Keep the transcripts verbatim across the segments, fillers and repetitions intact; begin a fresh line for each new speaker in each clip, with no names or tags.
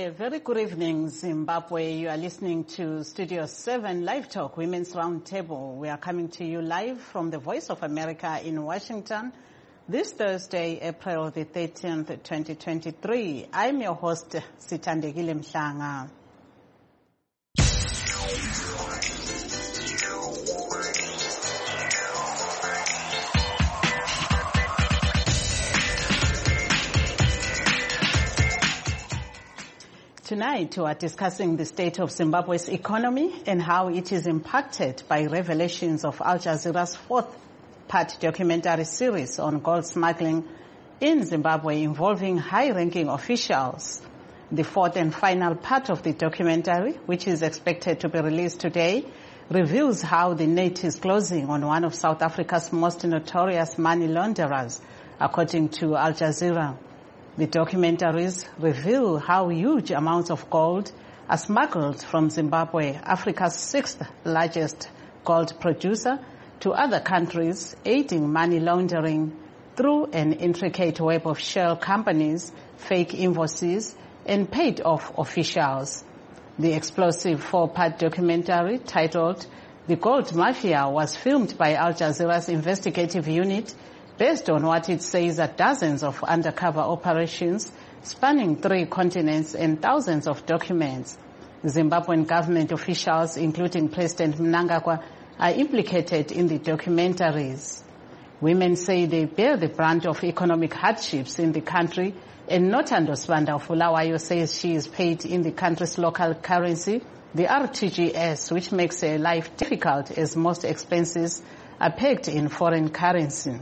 A very good evening, Zimbabwe. You are listening to Studio seven Live Talk, Women's Roundtable. We are coming to you live from the Voice of America in Washington this Thursday, April the thirteenth, twenty twenty-three. I'm your host, Sithandekile Mhlanga. Tonight, we are discussing the state of Zimbabwe's economy and how it is impacted by revelations of Al Jazeera's fourth-part documentary series on gold smuggling in Zimbabwe involving high-ranking officials. The fourth and final part of the documentary, which is expected to be released today, reveals how the net is closing on one of South Africa's most notorious money launderers, according to Al Jazeera. The documentaries reveal how huge amounts of gold are smuggled from Zimbabwe, Africa's sixth largest gold producer, to other countries, aiding money laundering through an intricate web of shell companies, fake invoices, and paid-off officials. The explosive four-part documentary titled The Gold Mafia was filmed by Al Jazeera's investigative unit based on what it says are dozens of undercover operations spanning three continents and thousands of documents. Zimbabwean government officials, including President Mnangagwa, are implicated in the documentaries. Women say they bear the brunt of economic hardships in the country, and Nothando Sibanda of Bulawayo says she is paid in the country's local currency, the R T G S, which makes her life difficult as most expenses are pegged in foreign currency.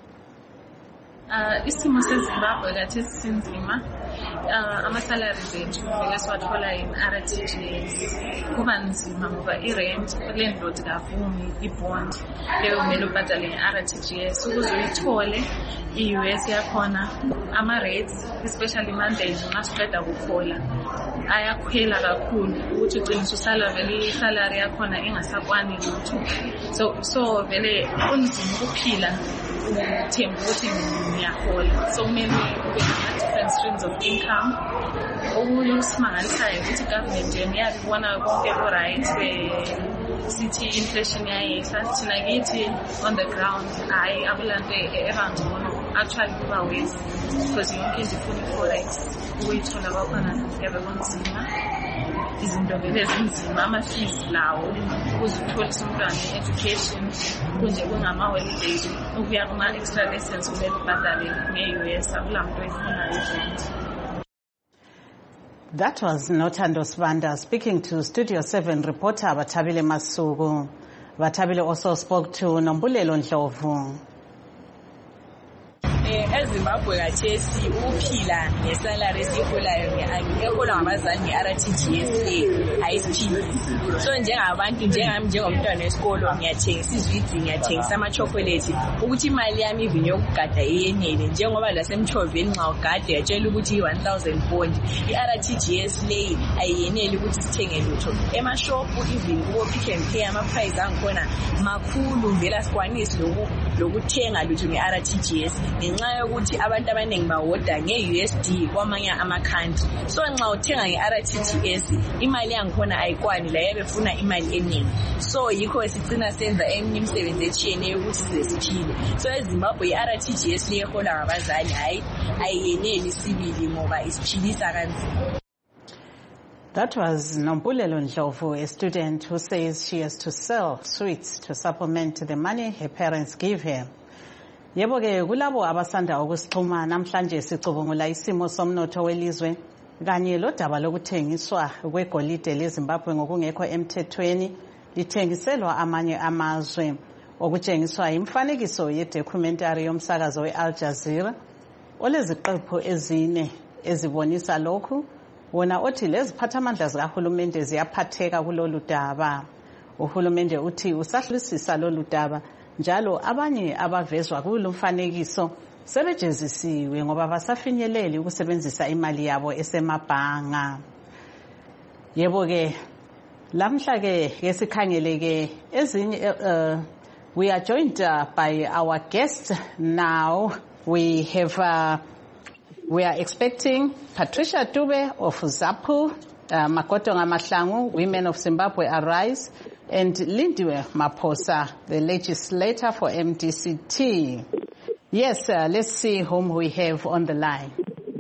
Isimo seZimbabwe kathi sinzima ama-salaries ethu esiwathola in-R T G S kuba nzima ngoba i-rent landlord kavumi i-bond leyo kumele ubhadale nge-R T G S ukuze uyithole i-U S yakhona ama-rates especially Mondays nxa siqeda kufola ayakhwela kakhulu ukuthi uqinisa usala vele i-salary yakhona ingasakwani lutho so so vele kunzima ukuphila uthemba ukuthi ngiyahola so kumele ube nama-different streams of income. Okunye okusimangalisayo ukuthi i-government yena iyakubona konke ku-right sithi inflation yayehla thina kithi on the ground hayi akulanto ebangcono actually kuba worse because yonke into ifuna i-forex ukuyithola kwakhona yabe kunzima izinto vele zinzima ama-fees lawo ukuze utholise umntwana i-education kunje kungama-holidays ukuya kuma-extra lessons kumele ubhadale nge-U S akula muntu oyifunayo.
That was Nothando Sibanda speaking to Studio seven reporter Bathabile Masuku. Bathabile also spoke to Nombulelo Ndlovu.
eZimbabwe kathesi ukuphila ngesalary esiholayo ngehola ngabazali nge-R T G S ayisiphili. So njengabantu njengami njengomntwana wesikolo ngiyathengisa izwidzi ngiyathengisa ama-chocolate ukuthi imali yami even yokugada iyenele njengoba lasemthoveni nxa ugade yatshela ukuthi i-one thousand bond i-R T G S leyi ayiyeneli ukuthi sithenge lutho emashopu even kubo Pick n Pay ama-price angikhona makhulu vele sikwanisi lokuthenga lutho nge-R T G S ngenxa yokuthi abantu abaningi bawoda nge-U S D kwamanye ama-country so nxa uthenga nge-R T G S imali yangikhona ayikwani la yabefuna imali eningi so yikho sicina senza eminye imisebenzi etshiyeneyo ukuthi size siphile so eZimbabwe i-R T G S liyehola ngabazali hayi ayiyeneli sibili ngoba isiphilisa kanzima.
That was Nombulelo Ndlovu, a student who says she has to sell sweets to supplement the money her parents give her. Yebo ke kulabo abasanda ukusixhuma namhlanje sicubungula isimo somnotho welizwe kanye lodaba lokuthengiswa kwegolide leZimbabwe ngokungekho emthethweni lithengiselwa amanye amazwe okutshengiswa imfanekiso ye-documentary yomsakazo we-Al Jazeera oleziqephu ezine ezibonisa lokhu wona othi leziphathamandla zikahulumende ziyaphatheka kulolu daba. Uhulumende uthi usahlisisa lolu daba njalo abanye abavezwa kulo mfanekiso sebejezisiwe ngoba basafinyeleli ukusebenzisa imali yabo esemabhanga. Yebo ke lamhla ke yesikhangele ke ezinye we are joined uh, by our guest now. We have uh, We are expecting Patricia Dube of ZAPU, uh, Makotonga Mahlangu, Women of Zimbabwe Arise, and Lindiwe Maposa, the legislator for M D C T. Yes, uh, let's see whom we have on the line.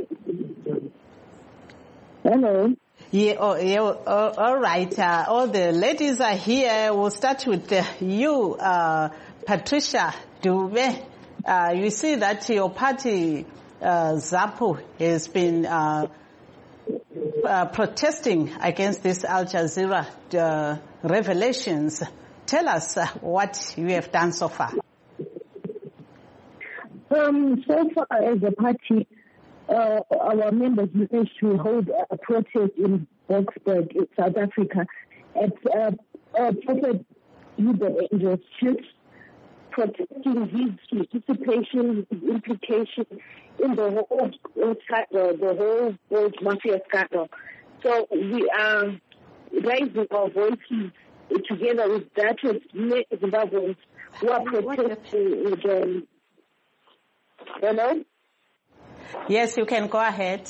Hello.
Yeah, oh, yeah, oh, all right. Uh, all the ladies are here. We'll start with uh, you, uh, Patricia Dube. Uh, you see that your party, uh, ZAPU, has been uh, uh, protesting against this Al Jazeera uh, revelations. Tell us uh, what you have done so far.
Um, so far as a party, uh, our members managed to hold a protest in Boksburg, in South Africa, at uh, uh, Prophet Hubert Angel's Church, protesting his participation, his implication in the whole scandal, the whole gold mafia scandal. So we are raising our voices together with that of Zimbabweans who are protesting with the. Hello?
Yes, you can go ahead.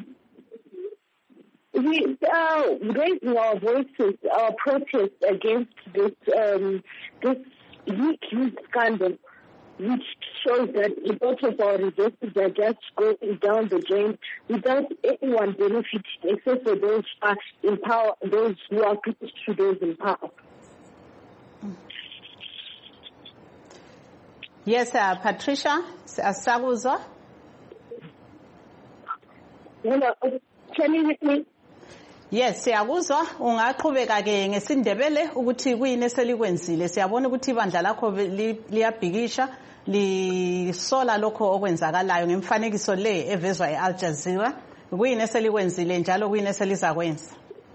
We are raising our voices, our protest against this um, this huge, huge scandal, which shows that a lot of our resources are just going down the drain without anyone benefiting, except for those who are in power, those who are close to those in power.
Yes, uh, Patricia Saguzo.
Hello, can you hear me?
Yes, siyakuzwa. Ungaqhubeka ke ngesindebele ukuthi kuyini eselikwenzile. Siyabona ukuthi ibandla lakho liyabhikisha lisola lokho okwenzakalayo ngemfanekiso le evezwa eAl Jazeera. Kuyini eselikwenzile njalo kuyini eselizakwenza?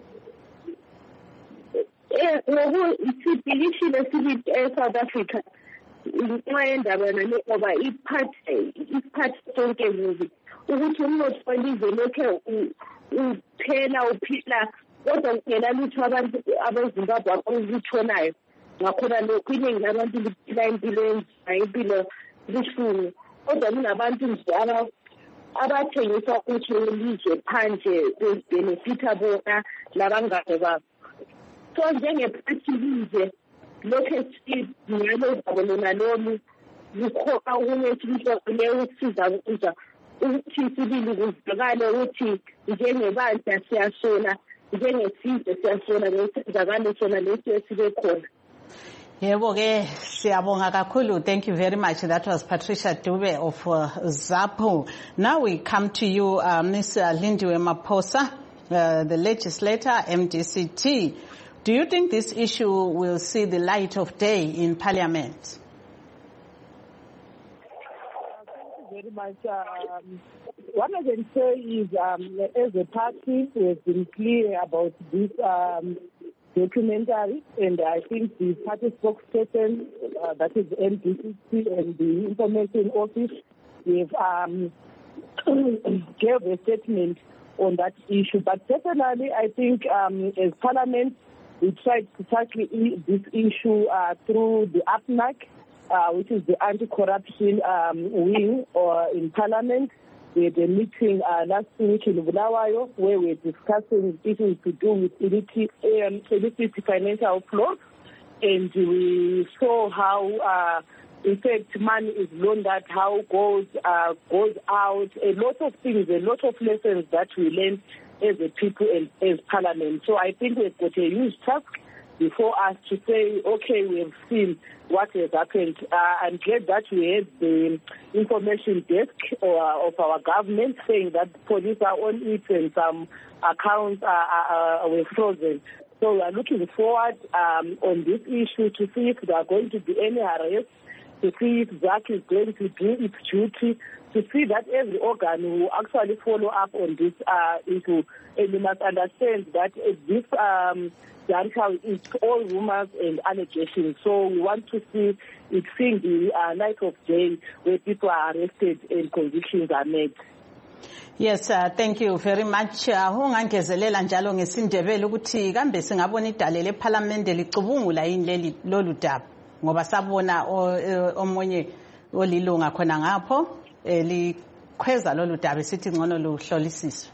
Eh, ngoku sibhikishile sibi eSouth Africa. Ngoyendaba nale ngoba iphathe iphathe sonke nje ukuthi umnotho welizwe lokho uphela uphila kodwa kungena lutho abantu abeZimbabwe abazithonayo ngakhona lokho iningi labantu liphila impilo enzima impilo lishungu kodwa kunabantu nje abathengisa ukuthi ilizwe phandle benefita bona labangane babo. So njengephathi lize lokho esiyalo zabona lomu ukhoka ukunethisa leyo usiza ukuza ukuthi sibili kuzakala ukuthi njengebandla siyasona njengesizwe siyasona lesizakalo sona lesi esibe khona.
Yebo ke siyabonga kakhulu. Thank you very much. That was Patricia Dube of uh, ZAPU. Now we come to you, uh, Miz Lindiwe Maposa, uh, the legislator, M D C T. Do you think this issue will see the light of day in Parliament?
Very much. Um, what I can say is, um, as a party, we have been clear about this um, documentary, and I think the party spokesperson, uh, that is M D C T, and the Information Office, have um, gave a statement on that issue. But personally, I think um, as Parliament, we tried to tackle this issue uh, through the A P N A C. Uh, which is the anti-corruption um, wing or in Parliament. We had a meeting uh, last week in Bulawayo where we were discussing issues to do with illicit, um, illicit financial flows, and we saw how, uh, in fact, money is laundered, how goes uh, goes out, a lot of things, a lot of lessons that we learned as a people and as Parliament. So I think we've got a huge task before us to say, okay, we have seen what has happened. Uh, I'm glad that we had the information desk or, of our government saying that police are on it and some accounts are, are, are, were frozen. So we are looking forward um, on this issue to see if there are going to be any arrests, to see if Z A C is going to do its duty, to see that every organ will actually follow up on this uh, issue. And we must understand that uh, this um, it's all rumors and allegations. So we want to see it seeing the uh, light of day where people are arrested and convictions are made.
Yes, uh, thank you very much. Ungangezelela njalo ngesindebele ukuthi kambe singabona idale leParliament licubungula yini leli lolu daba ngoba sabona omunye olilunga khona ngapho eli khweza lolu daba sithi ngcono luhlolisiswe?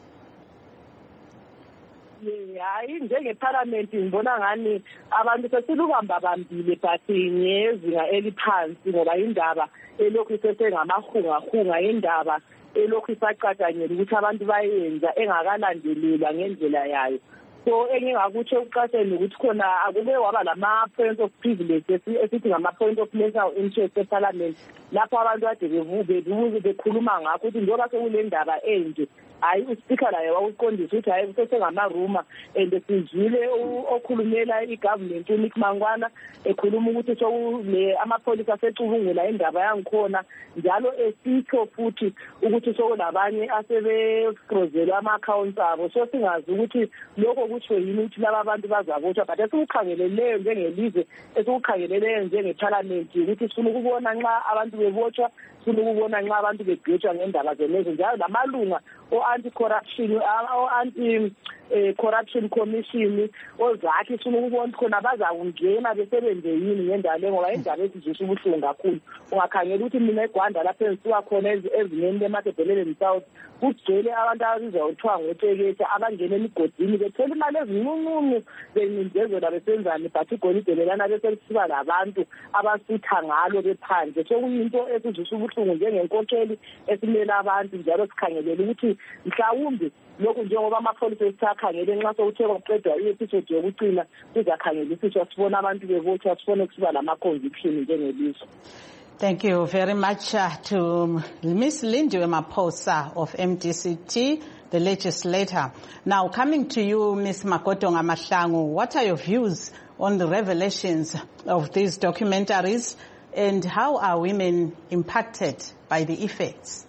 hayi njengeparlament ngibona ngani abantu sesilubamba bambile but ngezinga eliphansi ngoba indaba elokhu sesengamahungahunga indaba elokhu isacatshanyela ukuthi abantu bayenza engakalandelelwa ngendlela yayo. So engingakutsho ukuqaphela ukuthi khona akube waba lama points of privilege esithi ngama point of national interest eparlament lapho abantu ade bevuke bekhuluma ngakho ukuthi njengoba sekule ndaba enje hayi uspeaker laye wawuqondisa ukuthi hayi kusesengamaruma and sizwile okhulumela igovernment uNick Mangwana ekhuluma ukuthi sokule amapholisa asecubungula indaba yangikhona njalo esitho futhi ukuthi sokulabanye asebefrozelwa ama-accounts abo so singazi ukuthi lokho kutsho yini ukuthi laba abantu bazabotshwa but esikukhangeleleyo njengelizwe esikukhangeleleyo njengeparlament ukuthi sifuna ukubona nxa abantu bebotshwa sifuna ukubona nxa abantu begwetshwa ngendaba zenezo njalo lamalunga o-anti-corruption o-anti-corruption commission ozakhi sifuna ukubona khona bazakungena besebenze yini ngendaba le ngoba indaba esizwisa ubuhlungu kakhulu ungakhangela ukuthi mina eGwanda lapho engisuka khona ezingeni leMatabeleland South kugcwele abantu ababizwa kuthiwa ngoteketha abangena emigodini bethola imali ezincuncu bencindezela besenzani but igolide lelana bese lisiba labantu abasitha ngalo bephandle so kuyinto esizwisa ubuhlungu njengenkokheli esimela abantu njalo sikhangelele ukuthi mhlawumbe lokhu njengoba amapholisa esisakhangele nxa sokuthe kwaqedwa i-episode yokucina sizakhangelisiswa sibona abantu bebotshwa sibone kusiba lama-conviction njengelizwe.
Thank you very much uh, to Miss Lindiwe Maphosa of M D C T, the legislator. Now, coming to you, Miss Makotonga Mahlangu, what are your views on the revelations of these documentaries and how are women impacted by the effects?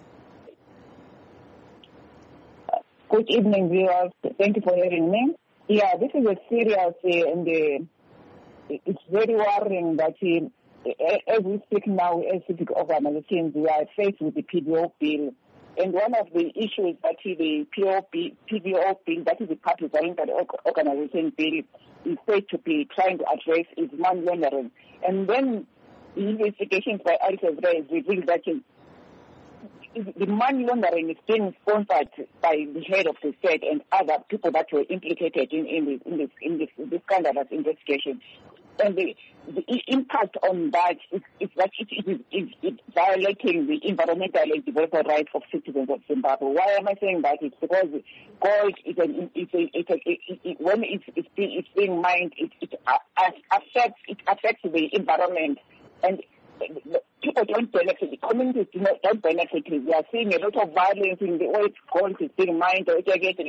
Good evening, viewers. Thank you for hearing me. Yeah, this is a serious uh, and uh, it's very worrying that uh, as we speak now, as civic organizations, we are faced with the P D O bill. And one of the issues that the P D O bill, that is the Parliamentary Organization Bill, is said to be trying to address is money laundering. And then the investigations by I R S S reveal that the money laundering is being sponsored by the head of the state and other people that were implicated in, in, this, in, this, in this, this kind of investigation. And the, the impact on that is, is that it is it, it violating the environmental and development rights of citizens of Zimbabwe. Why am I saying that? It's because gold is an it's a, it's a, it, it, when it's it's being, it's being mined, it, it affects it affects the environment and people don't benefit. The communities do not, don't benefit. We are seeing a lot of violence in the way gold is being mined. Gold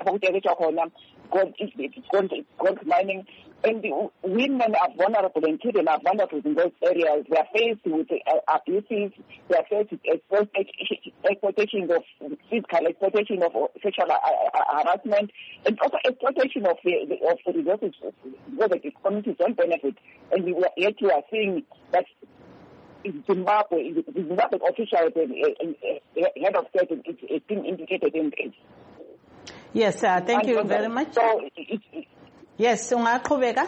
is gold, gold mining. And the women are vulnerable and children are vulnerable in those areas. They are faced with uh, abuses. They are faced with exploitation of physical exploitation of sexual harassment, and also exploitation of the, of the resources because the communities don't benefit. And we, yet we are seeing that in Zimbabwe, the Zimbabwe official head of state is, is being indicated in this.
Yes, uh, thank and you very much.
So it, it,
yes, Ungaqhubeka.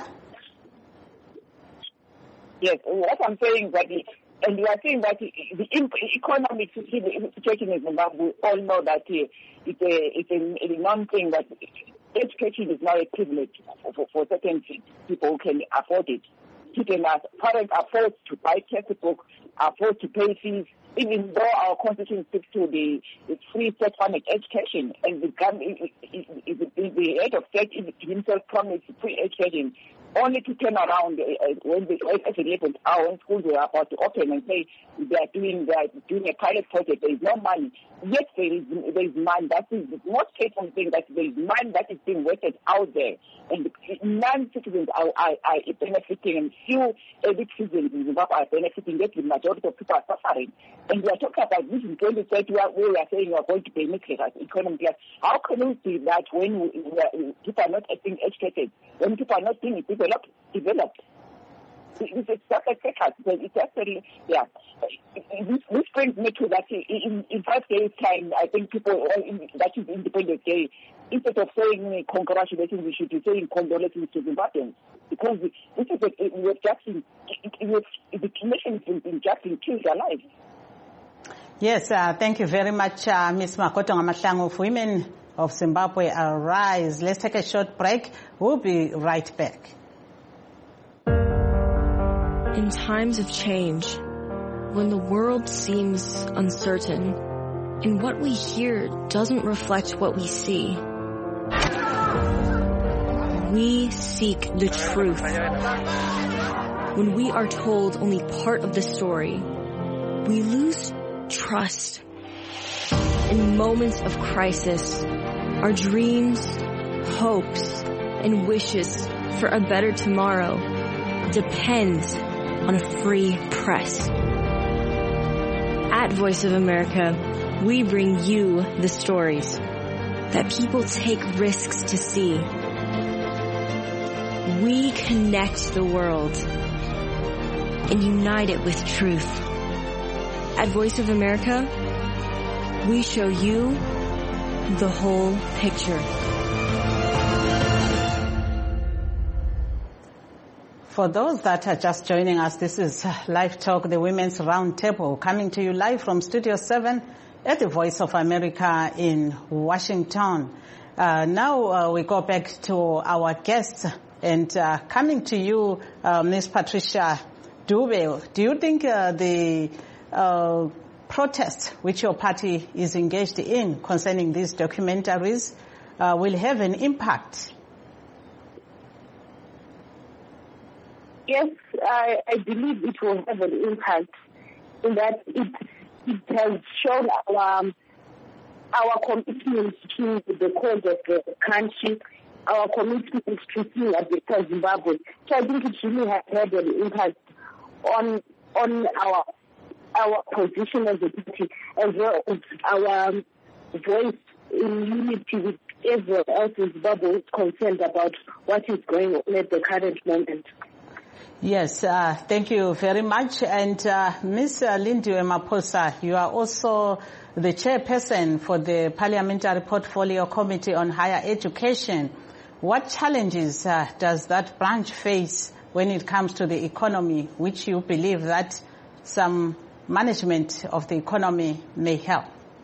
Yes, what I'm saying is that, the, and we are saying that the, the economic situation in Zimbabwe, we all know that uh, it's a it's a, a non-thing that education is now a privilege for, for, for certain people who can afford it. Children are, parents are forced to buy textbooks, are forced to pay fees, even though our constitution speaks to the, the free state-funded education, and the, the, the head of state himself promised free education, only to turn around uh, when the eleventh hour when schools were about to open and say they are doing they are doing a pilot project. There is no money. Yes, there is there is money. That is the most hateful thing, that there is money that is being wasted out there, and non-citizens are, are, are benefiting, and few elite citizens in Zimbabwe are benefiting. Yet the majority of people are suffering. And we are talking about this in twenty thirty, where we are saying we are going to pay middle class, economic class. How can we do that when we, we are, people are not being educated, when people are not being developed? developed? It's just like it's actually, yeah. This, this brings me to that in, in five days' time, I think people, that is Independence Day, instead of saying congratulations, we should be saying condolences to Zimbabweans. Because this is a, we have just, the nation has been just killed alive.
Yes, uh, thank you very much, uh, Miz Makoto Ngamahlangu. Women of Zimbabwe Arise. Let's take a short break. We'll be right back.
In times of change, when the world seems uncertain, and what we hear doesn't reflect what we see, we seek the truth. When we are told only part of the story, we lose trust. In moments of crisis, our dreams, hopes, and wishes for a better tomorrow depend on a free press. At Voice of America, we bring you the stories that people take risks to see. We connect the world and unite it with truth. At Voice of America, we show you the whole picture.
For those that are just joining us, this is Live Talk, the Women's Roundtable, coming to you live from Studio seven at the Voice of America in Washington. Uh, now uh, we go back to our guests, and uh, coming to you, uh, Miz Patricia Dube, do you think uh, the uh, protest which your party is engaged in concerning these documentaries uh, will have an impact?
Yes, I, I believe it will have an impact in that it it has shown our um, our commitment to the cause of the country, our commitment to seeing a better Zimbabwe. So I think it really has had an impact on on our our position as a party, as well as our um, voice in unity with everyone else in Zimbabwe is concerned about what is going on at the current moment.
Yes, uh, thank you very much. And uh, Miz Lindiwe Maposa, you are also the chairperson for the Parliamentary Portfolio Committee on Higher Education. What challenges uh, does that branch face when it comes to the economy, which you believe that some management of the economy may help?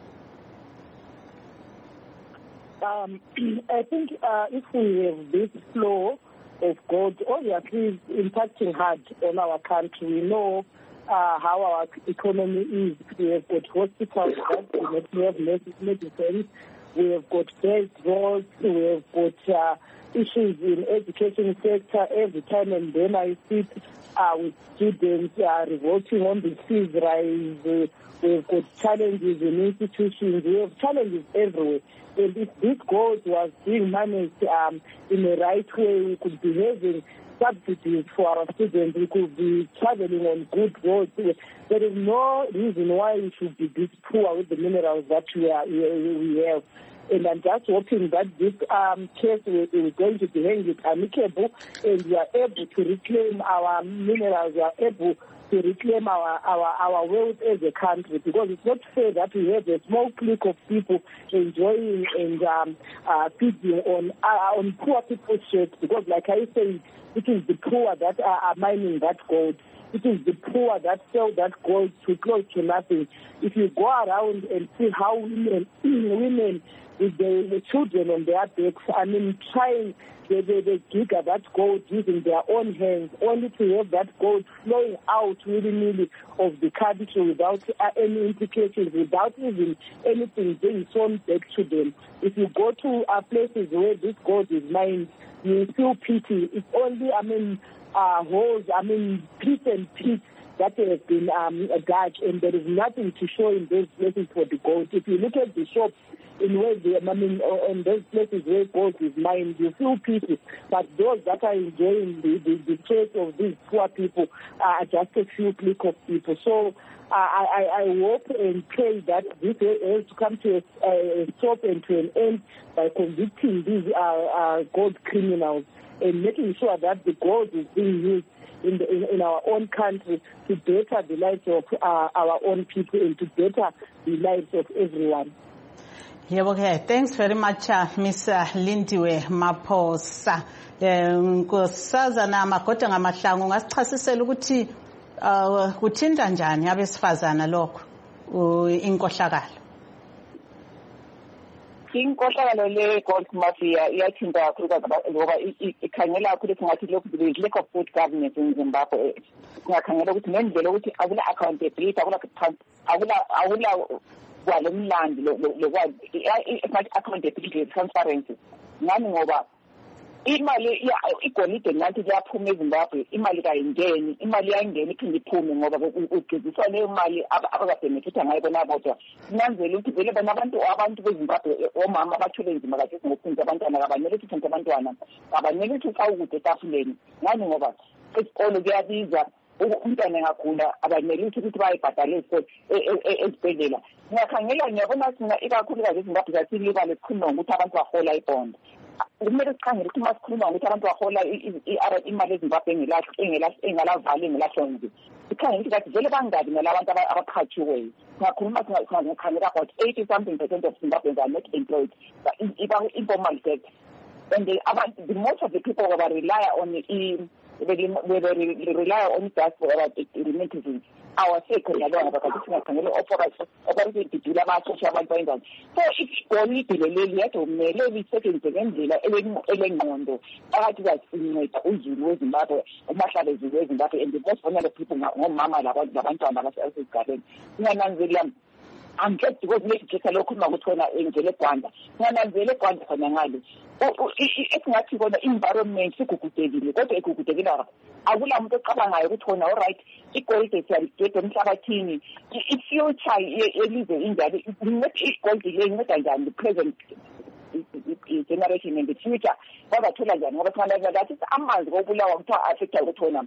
Um, I think uh, if we have this flow of gold, obviously is impacting hard on our country. We know uh, how our economy is. We have got hospitals, we have medicine, we have got bed roads, we have got uh, issues in education sector. Every time and then I sit uh, with students uh, revolting on the fees rise. Uh, we have got challenges in institutions. We have challenges everywhere. And if this goal was being managed um, in the right way, we could be having subsidies for our students. We could be traveling on good roads. There is no reason why we should be this poor with the minerals that we, are, we have. And I'm just hoping that this um, case is going to be handled amicable, and we are able to reclaim our minerals. We are able to reclaim our, our, our wealth as a country, because it's not fair that we have a small clique of people enjoying and um, uh, feeding on uh, on poor people's shirts, because like I said, it is the poor that are, are mining that gold. It is the poor that sell that gold to close to nothing. If you go around and see how women, women with the, the children on their backs, I mean, trying They, they, they dig that gold using their own hands, only to have that gold flowing out willy-nilly of the country without uh, any implications, without even anything being thrown back to them. If you go to uh, places where this gold is mined, you feel pity. It's only, I mean, uh, holes, I mean, pits and pits that have been um, dug, and there is nothing to show in those places for the gold. If you look at the shops, in where they, I mean, in those places where gold is mined, you feel pity. But those that are enjoying the, the, the trade of these poor people are just a few clique of people. So uh, I, I hope and pray that this has to come to a, a stop and to an end by convicting these uh, uh, gold criminals and making sure that the gold is being used in, the, in, in our own country to better the lives of uh, our own people and to better the lives of everyone.
Yeah, okay. Thanks very much, uh, Miss Lindiwe Maposa. Nkosazana Makoto Ngamahlangu ngasichasisela ukuthi uh kuthinta njani abesifazana lokho inkohlakalo?
Inkohlakalo le-gold mafia iyathinta kakhulukazi ngoba ikhangela kakhulu singathi lokhu the lack of good governance in Zimbabwe. Singakhangela ukuthi ngendlela ukuthi akula accountability, akula akula akula kwalemlandi lokwazi accountability, transparency. Ngani ngoba imali igolide ngathi liyaphuma eZimbabwe, imali kayingeni, imali yayingeni iphinde iphume ngoba ugciziswa leyo mali abakabhenefitha ngayo bona bodwa. Sinanzela ukuthi vele bona abantu abantu beZimbabwe omama abathole nzima kahle ngokuphunza abantwana, kabanele ukuthi uphunza abantwana, kabanele ukuthi ufake ukudla etafuleni. Ngani ngoba isikolo kuyabiza, umntwana engagula abanele ukuthi bayibhadalise esibhedlela. Ngiyakhangela ngiyabona sina ikakhulukazi eZimbabwe sasilibale sikhuluma ukuthi abantu bahola ibond. Kumele sikhangele ukuthi uma sikhuluma ukuthi abantu bahola imali eZimbabwe engalavali engelahlonzi, sikhangele ukuthi kathi vele bangabi nalabantu abaqhatshiweyo. Singakhuluma singakhangela about eighty something percent of Zimbabweans are not employed, informal sector. And the, about, the most of the people who rely on the whether they rely on that for remittances, our second alone because singakhangela operation abathosha abantu bayenzani. So igolide leli yethu kumele lisetshenziswe ngendlela elengqondo phakathi kwasinceda uzulu weZimbabwe, umahlala ezulu weZimbabwe, and the most vulnerable people ngomama labantwana abasesigabeni. Singananzelela angeke because legislation lokhuluma ukuthi wona engele eGwanda, singananzelela eGwanda khona ngale esingathi kona environment sigugudekile, kodwa igugudekile akula muntu ocabangayo ukuthi wona alright igolide siyalidede emhlabathini, i-future yelizwe injalo, igolide le inceda njani the present generation and the future bazathola njani ngoba singananzelela ngathi amanzi kokubulawa kuthiwa affecta ukuthi wona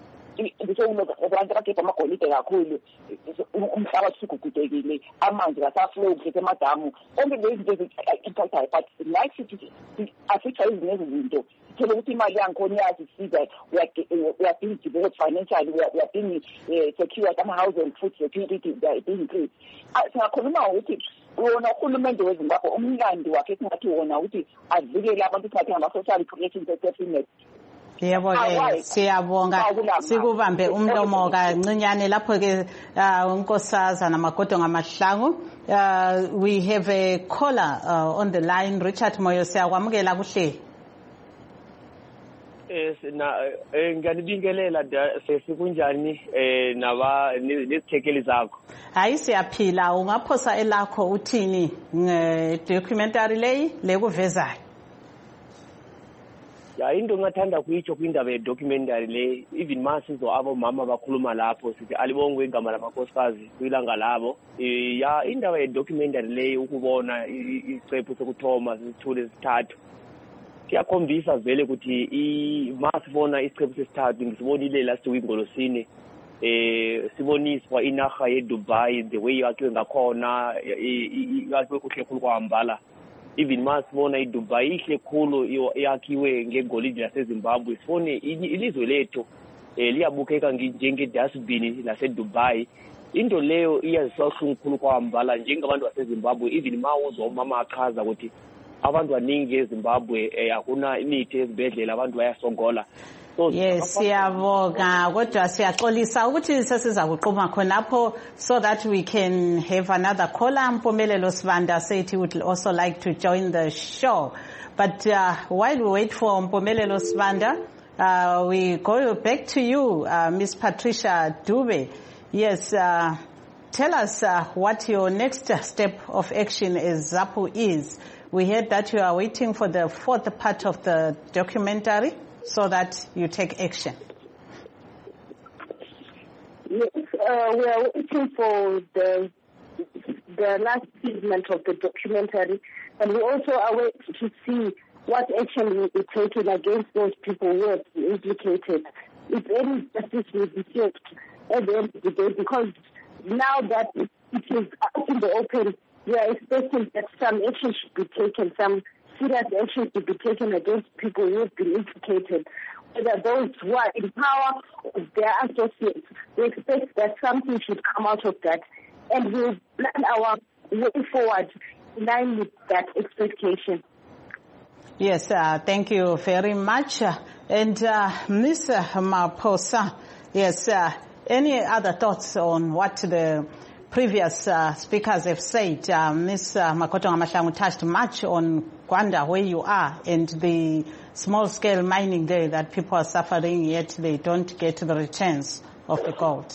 abantu abagebha amagolide kakhulu, umhlabathi sigugudekile, amanzi kasaflow kuhle emadamu, onke lezi zinto zi-impactayo, but life affecta ezinye izinto. Thole ukuthi imali yangikhona iyasisiza, we are being developed financially, we are being secured, ama-house and food security they are being increased. Singakhuluma ukuthi wona uhulumende weZimbabwe umlandi wakhe singathi wona ukuthi avikele abantu singathi ngama-social protection sector.
Yebo ke siyabonga sikubambe umlomo kancinyane lapho ke unkosazana Magodo Ngamahlangu. We have a caller uh, on the line, Richard Moyo, siyakwamukela kuhle.
Eh na ngiyanibingelela sesikunjani eh naba nezithekeli zakho.
Hayi siyaphila, ungaphosa elakho uthini ngedocumentary leyi lekuvezayo?
Ya into ngathanda kuyitsho kwindaba ye-documentary le, even masizo abo mama bakhuluma lapho sithi alibongwe igama lamakhosikazi kwilanga labo. Ya indaba ye-documentary le ukubona icephu sokuthoma sisithule sithathu kuyakhombisa vele ukuthi masibona isicephu sesithathu ngisibonile last week ngolosine eh siboniswa inaga ye-Dubai the way yakhiwe ngakhona yakhiwe kuhle khulu kwahambala. Even masibona iDubai ihle khulu yakhiwe ngegolide laseZimbabwe, sifone ilizwe lethu liyabukeka njenge dustbin laseDubai. Into leyo iyazisahluku khulu kwahambala njengabantu baseZimbabwe. Even mawuzwa umama achaza ukuthi abantu baningi eZimbabwe akuna imithi ezibhedlela, abantu bayasongola.
So yes, siyabonga kodwa siyaxolisa ukuthi sesiza kuqhuma khonapho so that we can have another caller. Mpumelelo Sibanda said he would also like to join the show. But uh, while we wait for Mpumelelo Sibanda, uh, we go back to you, uh, Miss Patricia Dube. Yes, uh, tell us uh, what your next step of action as ZAPU is. We heard that you are waiting for the fourth part of the documentary so that you take action.
Yes, uh, we are waiting for the the last segment of the documentary, and we also are waiting to see what action will be taken against those people who have been implicated. If any justice will be served at the end of the day, because now that it is out in the open, we are expecting that some action should be taken, some serious action should be taken against people who have been implicated, whether those who are in power or their associates. We expect that something should come out of that, and we'll plan our way forward in line with that expectation.
Yes, uh, thank you very much. And uh, Miz Maphosa, yes, uh, any other thoughts on what the previous uh, speakers have said, uh, Miz Uh, Makoto Ngamahlangu touched much on Gwanda, where you are, and the small-scale mining there that people are suffering, yet they don't get the returns of the gold.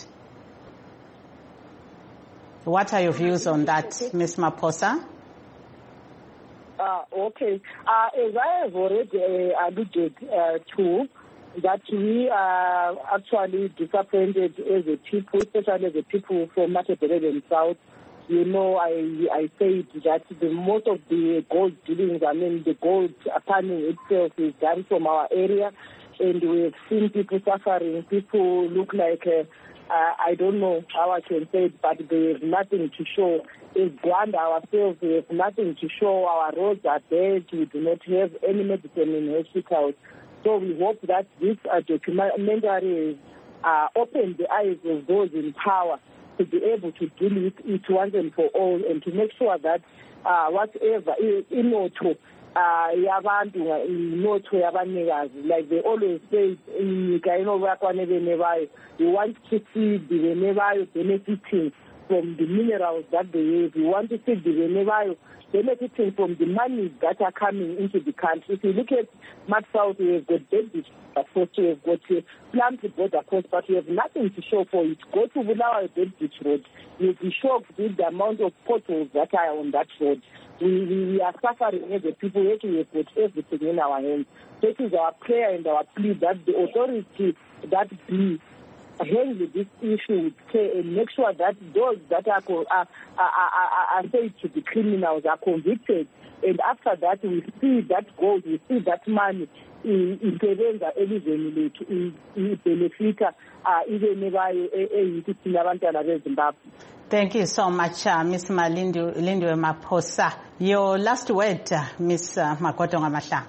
What are your views on that, Miz Maphosa?
Uh, okay. Uh, as I have already uh, alluded uh, to, that we are actually disappointed as a people, especially as a people from Matabeleland South. You know, I I said that the most of the gold dealings, I mean, the gold panning itself is done from our area, and we have seen people suffering. People look like, uh, uh, I don't know how I can say it, but they have nothing to show. As Gwanda ourselves, we have nothing to show. Our roads are dead. We do not have any medicine in hospitals. So we hope that this uh, documentary uh, open the eyes of those in power to be able to deal with it once and for all, and to make sure that uh, whatever inotho uh, yabantu inotho yabanikazi, like they always say, we want to see the Venevayo benefiting from the minerals that they have. We want to see the Venevayo benefiting from the money that are coming into the country. If you look at Mat South, we have got dead force, we have got uh, planted border post, but we have nothing to show for it. Go to Bulawayo Dead Beach Road. You'll be shocked with the amount of potholes that are on that road. We, we, we are suffering as a people, yet we have got everything in our hands. This is our prayer and our plea that the authority that be handle this issue with care and make sure that those that are, are, are, are, are said to be criminals are convicted. And after that, we see that gold, we see that money isebenza elizweni lethu ibenefita even eyithi thina abantwana beZimbabwe.
Thank you so much, uh, Miz Lindiwe Maphosa. Your last word, uh, Miz Uh, Makoto Ngamahlangu.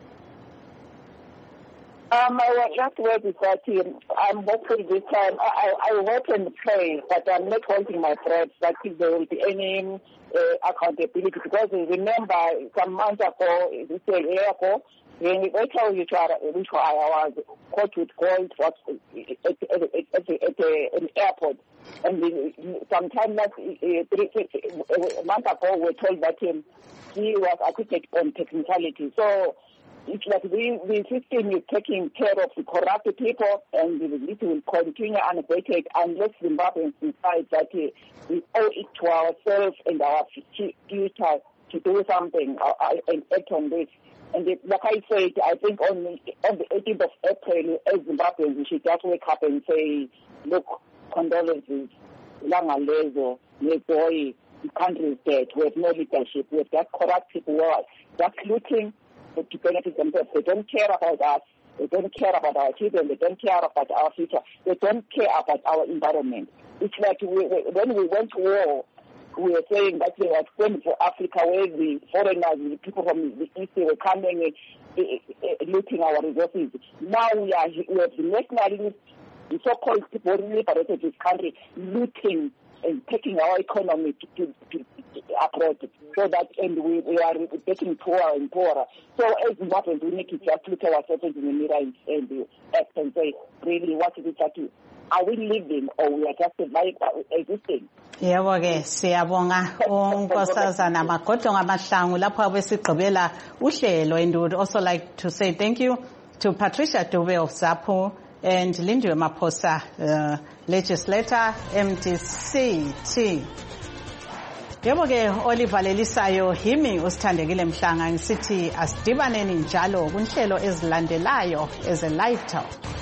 Um, my last word is that um, I'm hopeful this time. I, I hope and pray, but I'm not holding my breath that if there will be any uh, accountability. Because remember, some months ago, this year ago, when they tell you to which I was caught with gold at, at, at, at, at an airport. And sometime last uh, a month ago, we were told that um, he was acquitted on technicality. So it's like the, the system is taking care of the corrupt people, and it will continue unabated unless Zimbabweans decide that uh, we owe it to ourselves and our future to do something uh, and act on this. And it, like I said, I think on the, on the eighteenth of April, as Zimbabweans, we should just wake up and say, look, condolences, Langalezo, Neboy, the country is dead. We have no leadership. We have got corrupt people who are just looting to benefit themselves. They don't care about us. They don't care about our children. They don't care about our future. They don't care about our environment. It's like we, when we went to war, we were saying that we were going for Africa, where the foreigners, the people from the East, were coming uh, uh, looting our resources. Now we are we have the nationalists, the so-called people who liberated this country, looting and taking our economy to, to, to, to abroad, so that and we, we are getting poorer and poorer. So as Zimbabweans, we need to just look at ourselves in the mirror and, and act and say, really, what is it that we, are we living or we are just like existing?
Yebo ke siyabonga unkosazana Makoto Ngamahlangu lapho abesigqibela uhlelo, and would also like to say thank you to Patricia Dube of ZAPU and Lindiwe Maphosa, uh, legislator, M D C T. Yebo ke olivalelisayo himi usithandekile Mhlanga ngisithi asidibaneni njalo kunhlelo ezilandelayo as a live talk.